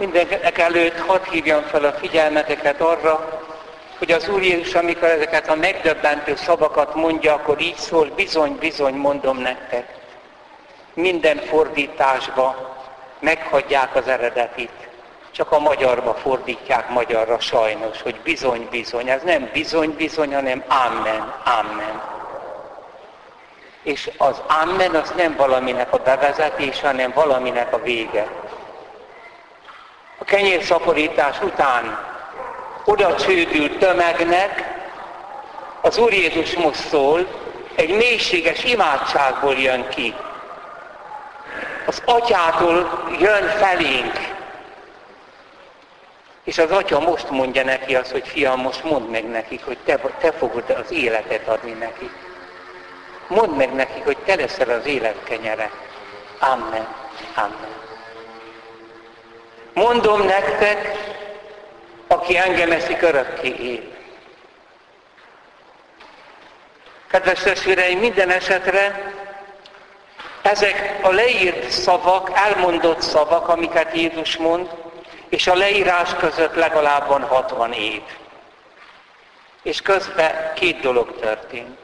Mindenek előtt hadd hívjam fel a figyelmeteket arra, hogy az Úr Jézus, amikor ezeket a megdöbbentő szavakat mondja, akkor így szól, bizony, bizony mondom nektek. Minden fordításba meghagyják az eredetit, csak a magyarba fordítják magyarra sajnos, hogy bizony, bizony. Ez nem bizony, bizony, hanem amen, amen. És az amen az nem valaminek a bevezetése, hanem valaminek a vége. A kenyérszaporítás után oda csődült tömegnek, az Úr Jézus most szól, egy mélységes imádságból jön ki. Az Atyától jön felénk. És az Atya most mondja neki azt, hogy fiam, most mondd meg nekik, hogy te fogod az életet adni nekik. Mondd meg nekik, hogy te leszel az élet kenyere. Amen. Amen. Mondom nektek, aki engem eszik, örökké él. Kedves testvéreim, minden esetre ezek a leírt szavak, elmondott szavak, amiket Jézus mond, és a leírás között legalább van 60 év. És közben két dolog történt.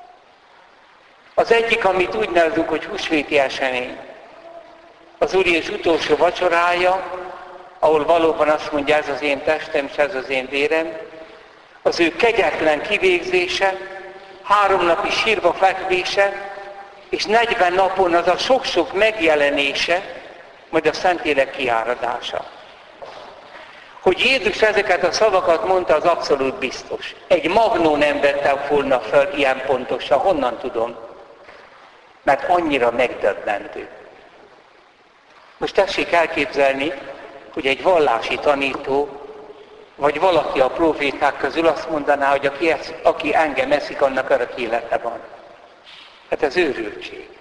Az egyik, amit úgy nevezünk, hogy húsvéti esemény. Az Úr Jézus utolsó vacsorája, ahol valóban azt mondja, ez az én testem, és ez az én vérem, az ő kegyetlen kivégzése, 3 napi sírba fekvése, és 40 napon az a sok-sok megjelenése, majd a Szentlélek kiáradása. Hogy Jézus ezeket a szavakat mondta, az abszolút biztos. Egy magnó nem vette volna fel ilyen pontosan. Honnan tudom? Mert annyira megdöbbentő. Most tessék elképzelni, hogy egy vallási tanító, vagy valaki a proféták közül azt mondaná, hogy aki engem eszik, annak örök élete van. Hát ez őrültség.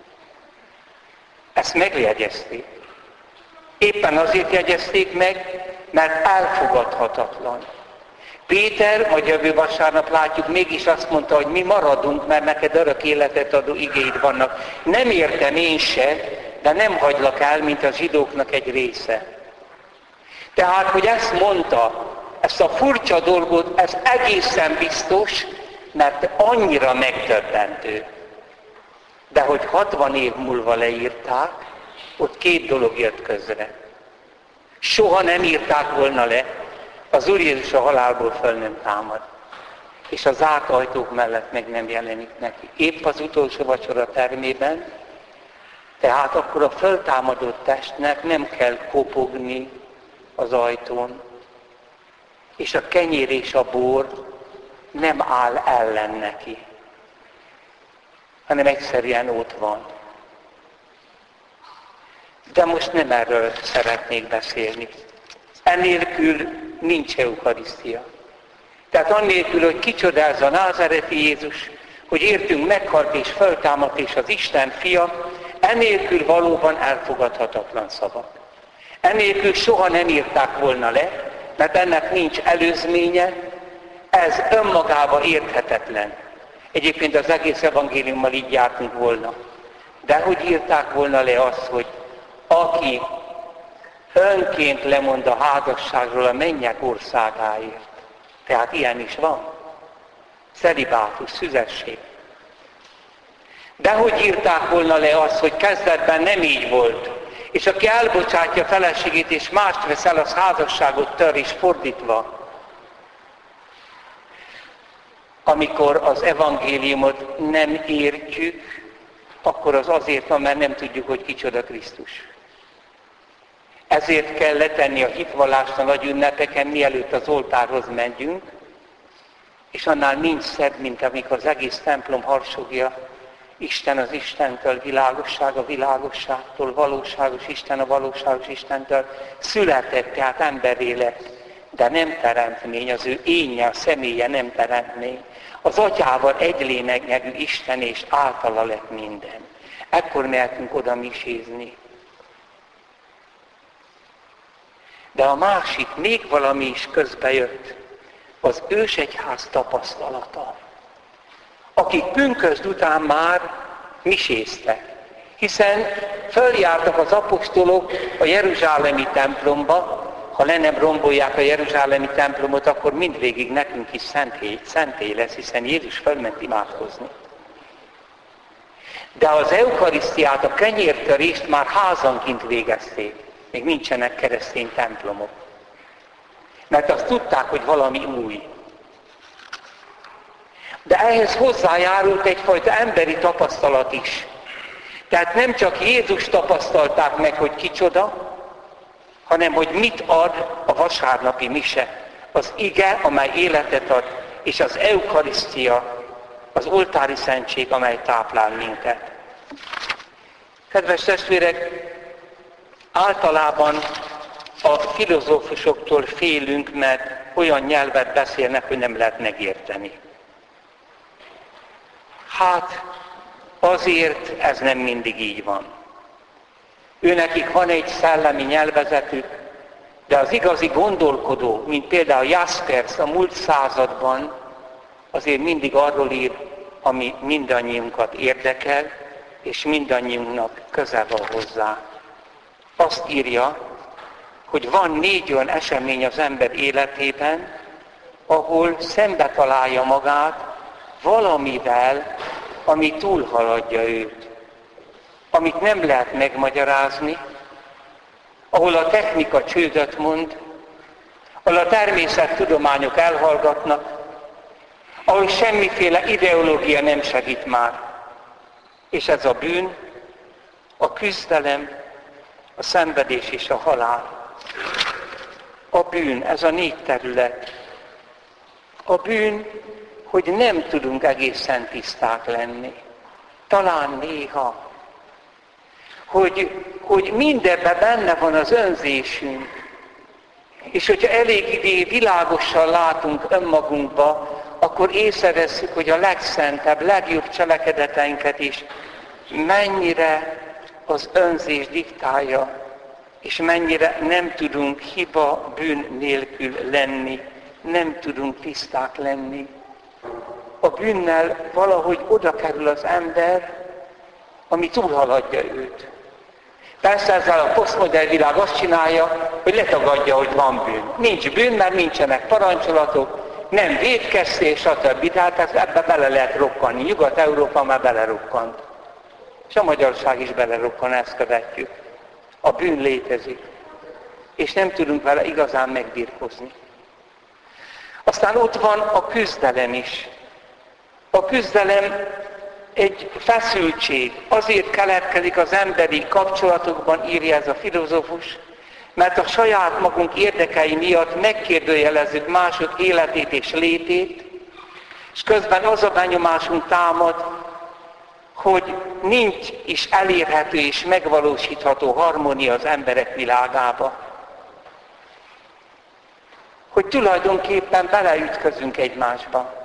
Ezt megjegyezték. Éppen azért jegyezték meg, mert elfogadhatatlan. Péter, majd jövő vasárnap látjuk, mégis azt mondta, hogy mi maradunk, mert neked örök életet adó igéid vannak. Nem értem én se, de nem hagylak el, mint a zsidóknak egy része. Tehát, hogy ezt mondta, ezt a furcsa dolgot, ez egészen biztos, mert annyira megdöbbentő. De hogy 60 év múlva leírták, ott 2 dolog jött közre. Soha nem írták volna le, az Úr Jézus a halálból föl nem támad. És a zárt ajtók mellett meg nem jelenik neki. Épp az utolsó vacsora termében, tehát akkor a föltámadott testnek nem kell kopogni az ajtón, és a kenyér és a bor nem áll ellen neki, hanem egyszerűen ott van. De most nem erről szeretnék beszélni. Ennélkül nincs eukarisztia. Tehát annélkül, hogy kicsoda ez a názáreti Jézus, hogy értünk meghalt és föltámadt és az Isten fia, ennélkül valóban elfogadhatatlan szavak. Ennélkül soha nem írták volna le, mert ennek nincs előzménye, ez önmagában érthetetlen. Egyébként az egész evangéliummal így jártunk volna. De hogy írták volna le azt, hogy aki önként lemond a házasságról a mennyek országáért. Tehát ilyen is van. Celibátus, szüzesség. De hogy írták volna le azt, hogy kezdetben nem így volt, és aki elbocsátja feleségét és mást vesz el, az házasságot tör, és fordítva. Amikor az evangéliumot nem értjük, akkor az azért van, mert nem tudjuk, hogy kicsoda Krisztus. Ezért kell letenni a hitvallást a nagy ünnepeken, mielőtt az oltárhoz megyünk, és annál nincs szebb, mint amikor az egész templom harsogja, Isten az Istentől, világosság a világosságtól, valóságos Isten a valóságos Istentől, született, tehát emberré lett, de nem teremtmény, az ő énje, a személye nem teremtmény. Az Atyával egy lényegű Isten, és általa lett minden. Ekkor mehetünk oda misézni. De a másik, még valami is közbejött, az ősegyház tapasztalata. Akik pünkösd után már miséztek. Hiszen följártak az apostolok a jeruzsálemi templomba, ha le nem rombolják a jeruzsálemi templomot, akkor mindvégig nekünk is szentély lesz, hiszen Jézus fölment imádkozni. De az eukarisztiát, a kenyértörést már házanként végezték. Még nincsenek keresztény templomok. Mert azt tudták, hogy valami új. De ehhez hozzájárult egyfajta emberi tapasztalat is. Tehát nem csak Jézus tapasztalták meg, hogy kicsoda, hanem hogy mit ad a vasárnapi mise. Az ige, amely életet ad, és az eukarisztia, az oltári szentség, amely táplál minket. Kedves testvérek, általában a filozófusoktól félünk, mert olyan nyelvet beszélnek, hogy nem lehet megérteni. Hát azért ez nem mindig így van. Őnekik van egy szellemi nyelvezetük, de az igazi gondolkodó, mint például Jaspers a múlt században, azért mindig arról ír, ami mindannyiunkat érdekel, és mindannyiunknak köze van hozzá. Azt írja, hogy van 4 olyan esemény az ember életében, ahol szembe találja magát valamivel, ami túlhaladja őt. Amit nem lehet megmagyarázni, ahol a technika csődöt mond, ahol a természettudományok elhallgatnak, ahol semmiféle ideológia nem segít már. És ez a bűn, a küzdelem, a szenvedés és a halál. A bűn, ez a 4 terület. A bűn, hogy nem tudunk egészen tiszták lenni. Talán néha. Hogy mindebben benne van az önzésünk. És hogyha elég világosan látunk önmagunkba, akkor észrevesszük, hogy a legszentebb, legjobb cselekedeteinket is mennyire az önzés diktálja, és mennyire nem tudunk hiba, bűn nélkül lenni, nem tudunk tiszták lenni. A bűnnel valahogy oda kerül az ember, ami túlhaladja őt. Persze ezzel a posztmodern világ azt csinálja, hogy letagadja, hogy van bűn. Nincs bűn, mert nincsenek parancsolatok, nem vétkeztés, stb. Tehát ebbe bele lehet rokkanni. Nyugat-Európa már belerokkant. És a magyarság is belerokkan, ezt követjük. A bűn létezik. És nem tudunk vele igazán megbirkózni. Aztán ott van a küzdelem is. A küzdelem egy feszültség. Azért keletkezik az emberi kapcsolatokban, írja ez a filozófus, mert a saját magunk érdekei miatt megkérdőjelezzük mások életét és létét, és közben az a benyomásunk támad, hogy nincs is elérhető és megvalósítható harmónia az emberek világába. Hogy tulajdonképpen beleütközünk egymásba.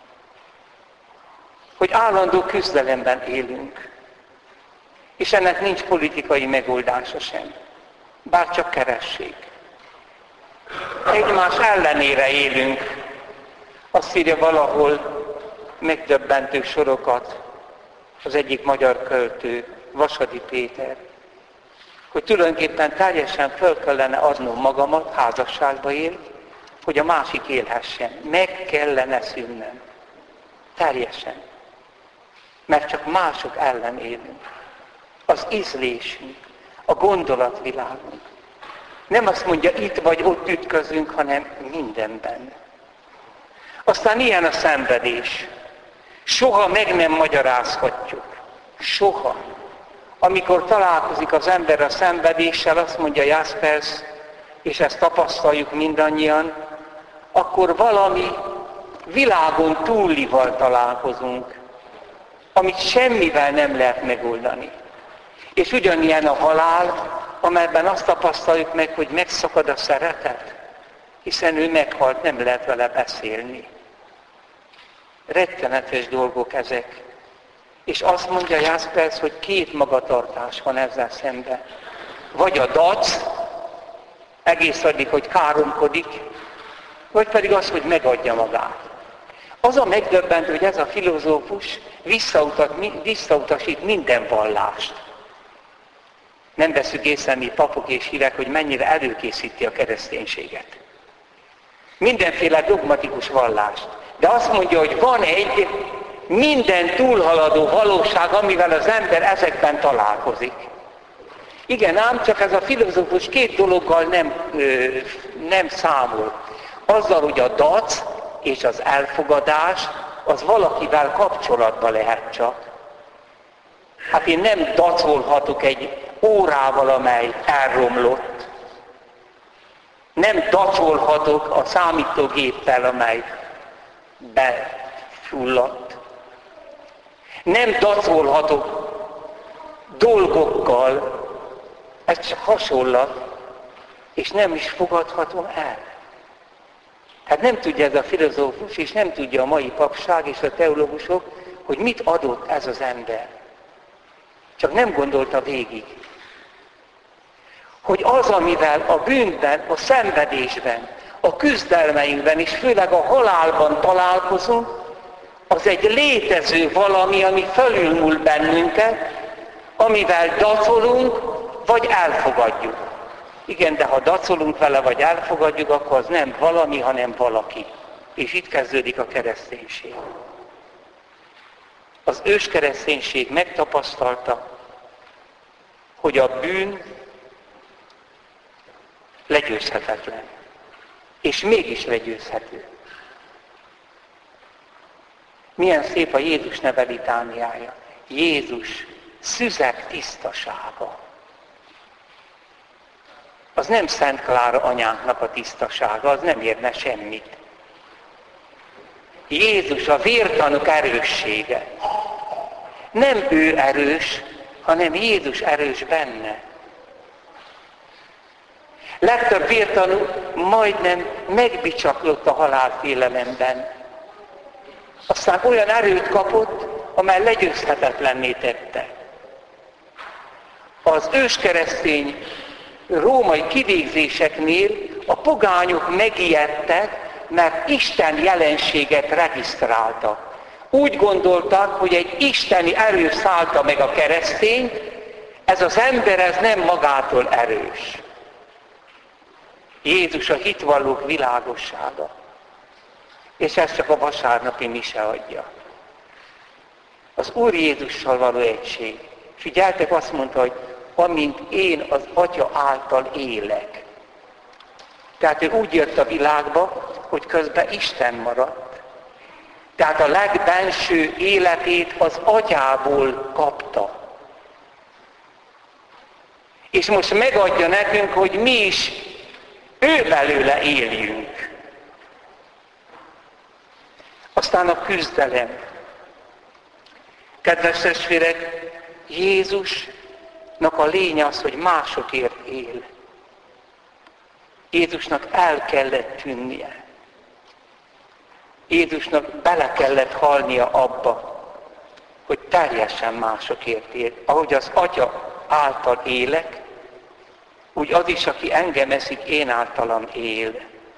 Hogy állandó küzdelemben élünk. És ennek nincs politikai megoldása sem. Bár csak keressék. Egymás ellenére élünk. Azt írja valahol megdöbbentő sorokat az egyik magyar költő, Vasadi Péter, hogy tulajdonképpen teljesen föl kellene adnom magamat, házasságba él, hogy a másik élhessen. Meg kellene szűnnem. Teljesen. Mert csak mások ellen élünk. Az ízlésünk, a gondolatvilágunk. Nem azt mondja, itt vagy ott ütközünk, hanem mindenben. Aztán ilyen a szenvedés. Soha meg nem magyarázhatjuk. Soha. Amikor találkozik az ember a szenvedéssel, azt mondja Jaspers, és ezt tapasztaljuk mindannyian, akkor valami világon túlival találkozunk, amit semmivel nem lehet megoldani. És ugyanilyen a halál, amelyben azt tapasztaljuk meg, hogy megszakad a szeretet, hiszen ő meghalt, nem lehet vele beszélni. Rettenetes dolgok ezek. És azt mondja Jaspers, hogy 2 magatartás van ezzel szemben. Vagy a dac, egész addig, hogy káromkodik, vagy pedig az, hogy megadja magát. Az a megdöbbentő, hogy ez a filozófus visszautasít minden vallást. Nem veszük észre mi papok és hívek, hogy mennyire előkészíti a kereszténységet. Mindenféle dogmatikus vallást. De azt mondja, hogy van egy minden túlhaladó valóság, amivel az ember ezekben találkozik. Igen, ám csak ez a filozófus két dologgal nem számol. Azzal, hogy a dac és az elfogadás, az valakivel kapcsolatban lehet csak. Hát én nem dacolhatok egy órával, amely elromlott. Nem dacolhatok a számítógéppel, amely befulladt. Nem dacolhatok dolgokkal, ez csak hasonlat, és nem is fogadhatom el. Hát nem tudja ez a filozófus, és nem tudja a mai papság és a teológusok, hogy mit adott ez az ember. Csak nem gondolta végig. Hogy az, amivel a bűnben, a szenvedésben, a küzdelmeinkben, és főleg a halálban találkozunk, az egy létező valami, ami fölülmúl bennünket, amivel dacolunk, vagy elfogadjuk. Igen, de ha dacolunk vele, vagy elfogadjuk, akkor az nem valami, hanem valaki. És itt kezdődik a kereszténység. Az őskereszténység megtapasztalta, hogy a bűn legyőzhetetlen. És mégis legyőzhető. Milyen szép a Jézus neve litániája. Jézus szüzek tisztasága. Az nem Szent Klára anyánknak a tisztasága, az nem érne semmit. Jézus a vértanúk erőssége. Nem ő erős, hanem Jézus erős benne. Legtöbb vértanú majdnem megbicsaklott a halálfélelemben. Aztán olyan erőt kapott, amely legyőzhetetlenné tette. Az őskeresztény római kivégzéseknél a pogányok megijedtek, mert Isten jelenséget regisztráltak. Úgy gondoltak, hogy egy isteni erő szállta meg a keresztényt, ez az ember ez nem magától erős. Jézus a hitvallók világossága. És ezt csak a vasárnapi mise adja. Az Úr Jézussal való egység. Figyeltek, azt mondta, hogy amint én az Atya által élek. Tehát ő úgy jött a világba, hogy közben Isten maradt. Tehát a legbenső életét az Atyából kapta. És most megadja nekünk, hogy mi is ő belőle éljünk. Aztán a küzdelem. Kedves testvérek, Jézusnak a lénye az, hogy másokért él. Jézusnak el kellett tűnnie. Jézusnak bele kellett halnia abba, hogy teljesen másokért él. Ahogy az Atya által élek, úgy az is, aki engem eszik, én általam él.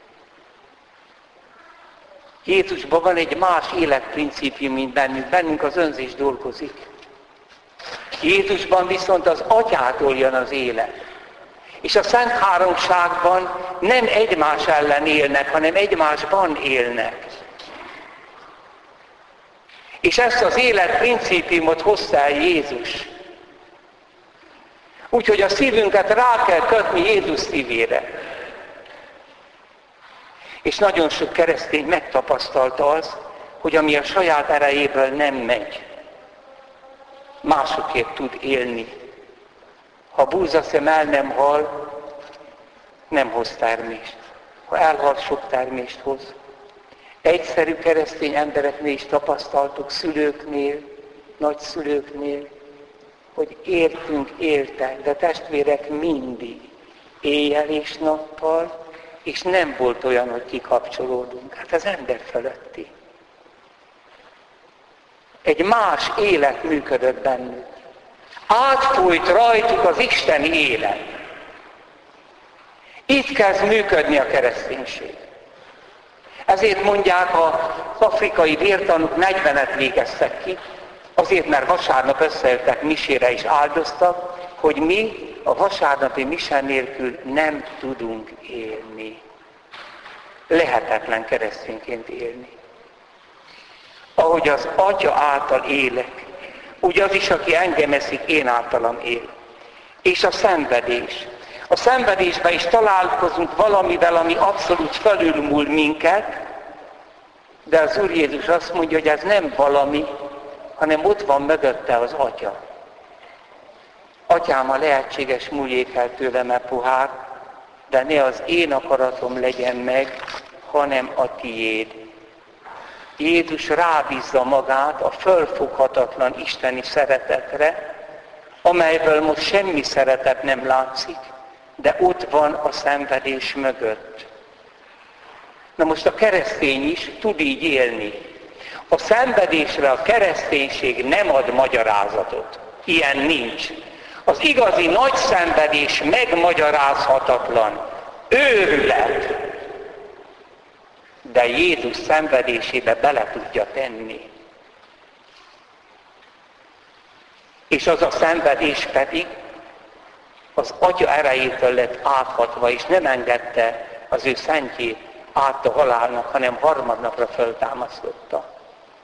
Jézusban van egy más életprincípium, mint bennünk az önzés dolgozik. Jézusban viszont az Atyától jön az élet. És a Szent Háromságban nem egymás ellen élnek, hanem egymásban élnek. És ezt az életprincípiumot hozta el Jézus. Úgyhogy a szívünket rá kell kötni Jézus szívére. És nagyon sok keresztény megtapasztalta az, hogy ami a saját erejéből nem megy, másokért tud élni. Ha búzaszem el nem hal, nem hoz termést. Ha elhal, sok termést hoz. Egyszerű keresztény embereknél is tapasztaltuk, szülőknél, nagyszülőknél, hogy éltek, de testvérek mindig, éjjel és nappal, és nem volt olyan, hogy kikapcsolódunk. Hát az ember fölötti. Egy más élet működött bennük. Átfújt rajtuk az isteni élet. Itt kezd működni a kereszténység. Ezért mondják, az afrikai vértanúk 40-et végeztek ki, azért, mert vasárnap összejöttek misére és áldoztak, hogy mi a vasárnapi mise nélkül nem tudunk élni. Lehetetlen keresztényként élni. Ahogy az Atya által élek, úgy az is, aki engem eszik, én általam él. És a szenvedés. A szenvedésben is találkozunk valamivel, ami abszolút felülmúl minket, de az Úr Jézus azt mondja, hogy ez nem valami, hanem ott van mögötte az Atya. Atyám, ha lehetséges, múljék el tőlem a pohár, de ne az én akaratom legyen meg, hanem a tiéd. Jézus rábízza magát a fölfoghatatlan isteni szeretetre, amelyből most semmi szeretet nem látszik, de ott van a szenvedés mögött. Na most a keresztény is tud így élni. A szenvedésre a kereszténység nem ad magyarázatot. Ilyen nincs. Az igazi nagy szenvedés megmagyarázhatatlan. Őrület. De Jézus szenvedésébe bele tudja tenni. És az a szenvedés pedig az Atya erejétől lett áthatva, és nem engedte az ő szentjét át a halálnak, hanem harmadnapra föltámasztotta.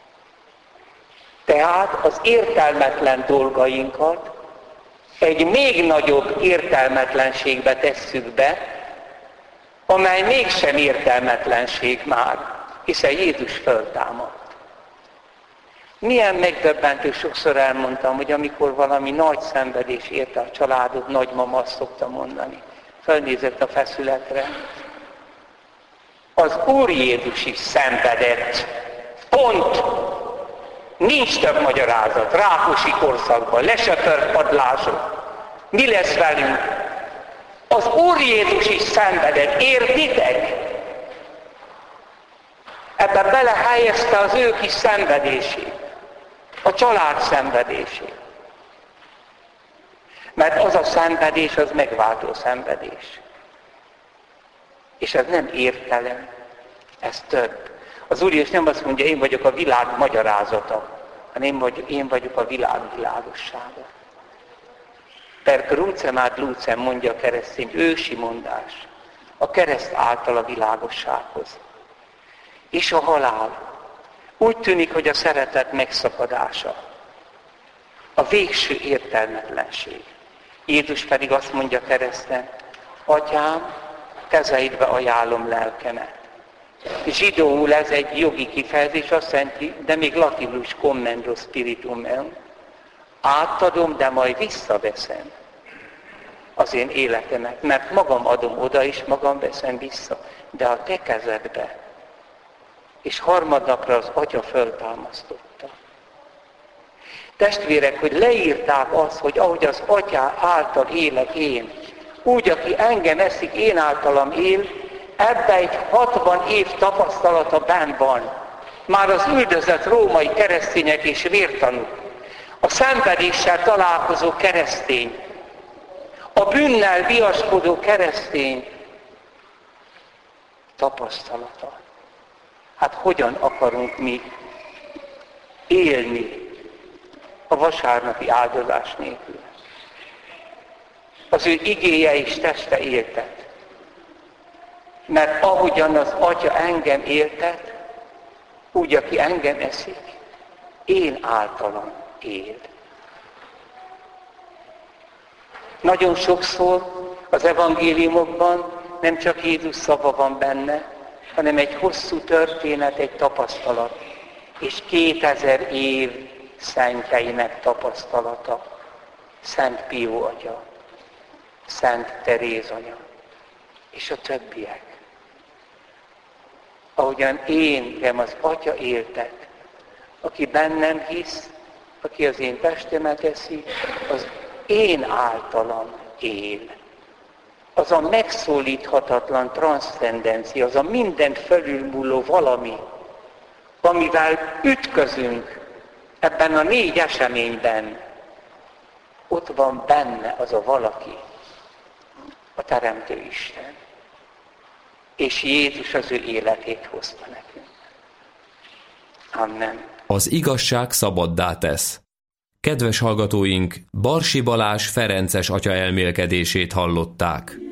Tehát az értelmetlen dolgainkat egy még nagyobb értelmetlenségbe tesszük be, amely mégsem értelmetlenség már, hiszen Jézus föltámadt. Milyen megdöbbentő, sokszor elmondtam, hogy amikor valami nagy szenvedés érte a családot, nagymama azt szokta mondani. Fölnézett a feszületre. Az Úr Jézus is szenvedett. Pont. Nincs több magyarázat. Rákosi korszakban, lesötört padlások. Mi lesz velünk? Az Úr Jézus is szenvedett. Értitek? Ebbe belehelyezte az ő kis szenvedését. A család szenvedését. Mert az a szenvedés, az megváltó szenvedés. És ez nem értelem, ez több. Az Úr Jézus nem azt mondja, én vagyok a világ magyarázata, hanem én vagyok a világ világossága. Per crucem ad lucem, mondja a keresztény, ősi mondás. A kereszt által a világossághoz. És a halál. Úgy tűnik, hogy a szeretet megszakadása. A végső értelmetlenség. Jézus pedig azt mondja kereszten, Atyám, kezeidbe ajánlom lelkemet. Zsidóul ez egy jogi kifejezés, azt jelenti, de még latinul is commendo spiritum meum. Átadom, de majd visszaveszem az én életemet, mert magam adom oda és magam veszem vissza, de a te kezedbe. És harmadnapra az Atya föltámasztotta. Testvérek, hogy leírták azt, hogy ahogy az Atyá által élek én, úgy, aki engem eszik, én általam él, ebbe egy 60 év tapasztalata benn van. Már az üldözött római keresztények és vértanúk, a szenvedéssel találkozó keresztény, a bűnnel viaskodó keresztény tapasztalata. Hát hogyan akarunk mi élni a vasárnapi áldozás nélkül? Az ő igéje és teste éltet. Mert ahogyan az Atya engem éltet, úgy, aki engem eszik, én általam él. Nagyon sokszor az evangéliumokban nem csak Jézus szava van benne, hanem egy hosszú történet, egy tapasztalat, és 2000 év szentjeinek tapasztalata. Szent Pió atya, Szent Teréz anya, és a többiek. Ahogyan engem az Atya éltet, aki bennem hisz, aki az én testemet eszi, az én általam él. Az a megszólíthatatlan transzcendencia, az a mindent felülmúló valami, amivel ütközünk ebben a 4 eseményben, ott van benne az a valaki, a Teremtő Isten. És Jézus az ő életét hozta nekünk. Amen. Az igazság szabaddá tesz. Kedves hallgatóink, Barsi Balázs ferences atya elmélkedését hallották.